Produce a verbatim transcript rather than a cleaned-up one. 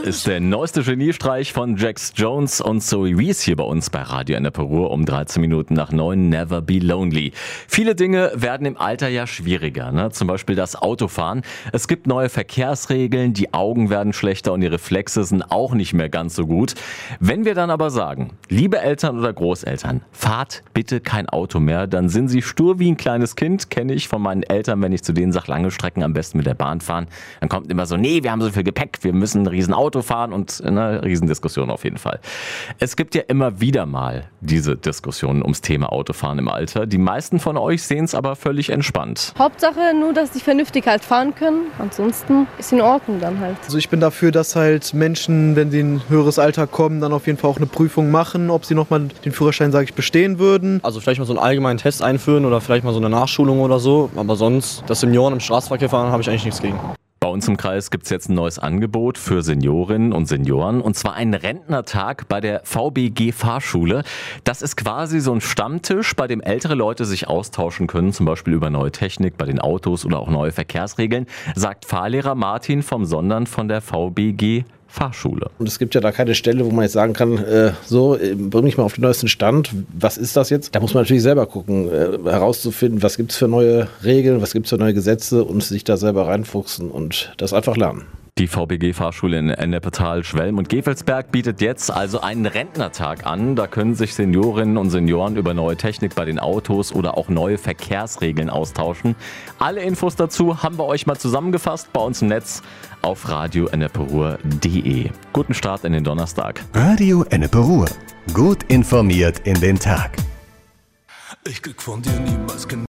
ist der neueste Geniestreich von Jax Jones und Zoe Wees hier bei uns bei Radio Enneperuhr um dreizehn Minuten nach neun. Never be lonely. Viele Dinge werden im Alter ja schwieriger, ne? Zum Beispiel das Autofahren. Es gibt neue Verkehrsregeln, die Augen werden schlechter und die Reflexe sind auch nicht mehr ganz so gut. Wenn wir dann aber sagen, liebe Eltern oder Großeltern, fahrt bitte kein Auto mehr, dann sind sie stur wie ein kleines Kind, kenne ich von meinen Eltern, wenn ich zu denen sage, lange Strecken am besten mit der Bahn fahren. Dann kommt immer so, nee, wir haben so viel Gepäck, wir müssen ein riesen Auto fahren und eine Riesendiskussion auf jeden Fall. Es gibt ja immer wieder mal diese Diskussionen ums Thema Autofahren im Alter. Die meisten von euch sehen es aber völlig entspannt. Hauptsache nur, dass die vernünftig halt fahren können. Ansonsten ist in Ordnung dann halt. Also ich bin dafür, dass halt Menschen, wenn sie in ein höheres Alter kommen, dann auf jeden Fall auch eine Prüfung machen, ob sie nochmal den Führerschein, sage ich, bestehen würden. Also vielleicht mal so einen allgemeinen Test einführen oder vielleicht mal so eine Nachschulung oder so. Aber sonst, dass Senioren im Straßenverkehr fahren, habe ich eigentlich nichts gegen. Bei uns im Kreis gibt es jetzt ein neues Angebot für Seniorinnen und Senioren, und zwar einen Rentnertag bei der V B G-Fahrschule. Das ist quasi so ein Stammtisch, bei dem ältere Leute sich austauschen können, zum Beispiel über neue Technik bei den Autos oder auch neue Verkehrsregeln, sagt Fahrlehrer Martin vom Sondern von der V B G Fahrschule. Und es gibt ja da keine Stelle, wo man jetzt sagen kann, äh, so, äh, bring mich mal auf den neuesten Stand, was ist das jetzt? Da muss man natürlich selber gucken, äh, herauszufinden, was gibt es für neue Regeln, was gibt es für neue Gesetze und sich da selber reinfuchsen und das einfach lernen. Die V B G-Fahrschule in Ennepetal, Schwelm und Gevelsberg bietet jetzt also einen Rentnertag an. Da können sich Seniorinnen und Senioren über neue Technik bei den Autos oder auch neue Verkehrsregeln austauschen. Alle Infos dazu haben wir euch mal zusammengefasst bei uns im Netz auf radio enneperuhr punkt de. Guten Start in den Donnerstag. Radio Enneperuhr. Gut informiert in den Tag. Ich krieg von dir niemals